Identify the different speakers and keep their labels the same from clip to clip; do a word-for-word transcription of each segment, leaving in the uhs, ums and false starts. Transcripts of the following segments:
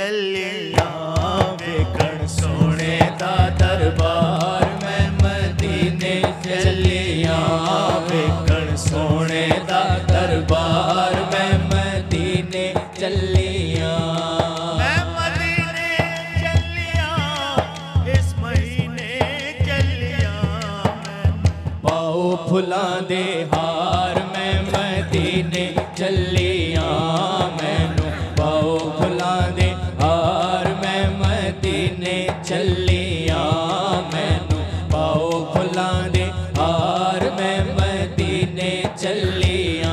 Speaker 1: चलिया वेखण सोने दा दरबार मैं मदीने चलिया वेखण सोने दा दरबार मैं मदीने चलिया मैं मदीने चलिया इस महीने चलिया मैं पाओ फुलां दे हार मैं मदीने चलिया मैनू पाओ फुलां दे हार मैं मदीने चलिया मैनू पाओ फुलां दे हार मैं मदीने चलिया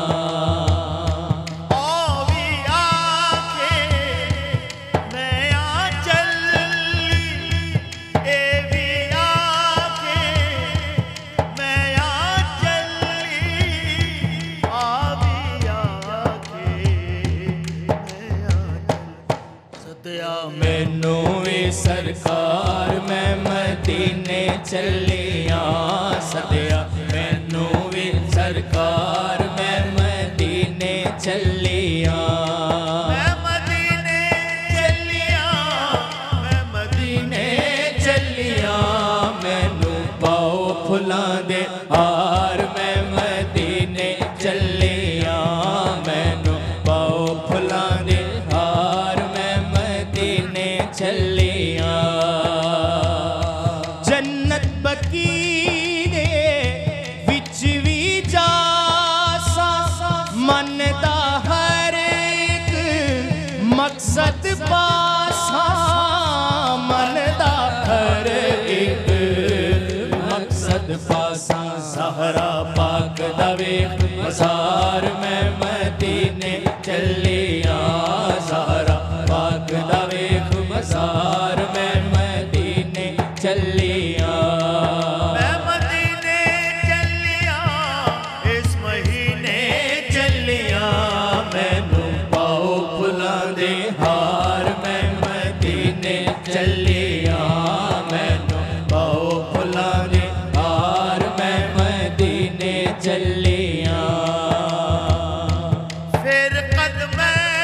Speaker 1: मैनू भी सरकार मैं मदीने चलिया सदिया मैनू भी सरकार मैं मदीने चलिया मैं मदीने चलिया मैं मदीने चलिया मैनू पाओ फुलां दे हार मैं मदीने चलिया मैनू पाओ फुलां दे हार मैं मदीने चलिया जन्नत बकी दे विच भी जा सा मन दा हर एक मकसद पासा मन दा हर एक मकसद पासा ज़हरा पाक दा वेख मज़ार मैं मदीने चलिया ज़हरा पाक दा वेख मज़ार मैं मदीने चलिया मैं मदीने चलिया इस महीने चलिया मैनू पाओ फुलां दे हार मैं मदीने चलिया मैनू पाओ फुलां दे हार मैं मदीने चलिया फिर कदम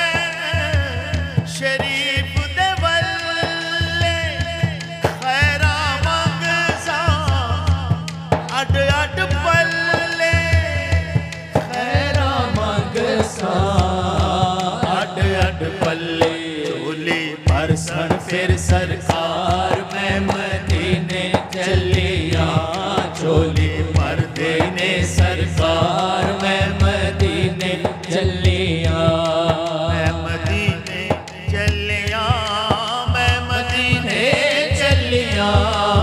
Speaker 1: शरीफ दे वल्ले खैरा मंगसा अड अड पल्ले खैरा मंगसा अड अड पल्ले झोली परसन फिर सरकार मैं मदीने चलिया झोली पर देने सरकार मैं मदीने चलिया मैं मदीने चलिया मैं मदीने चलिया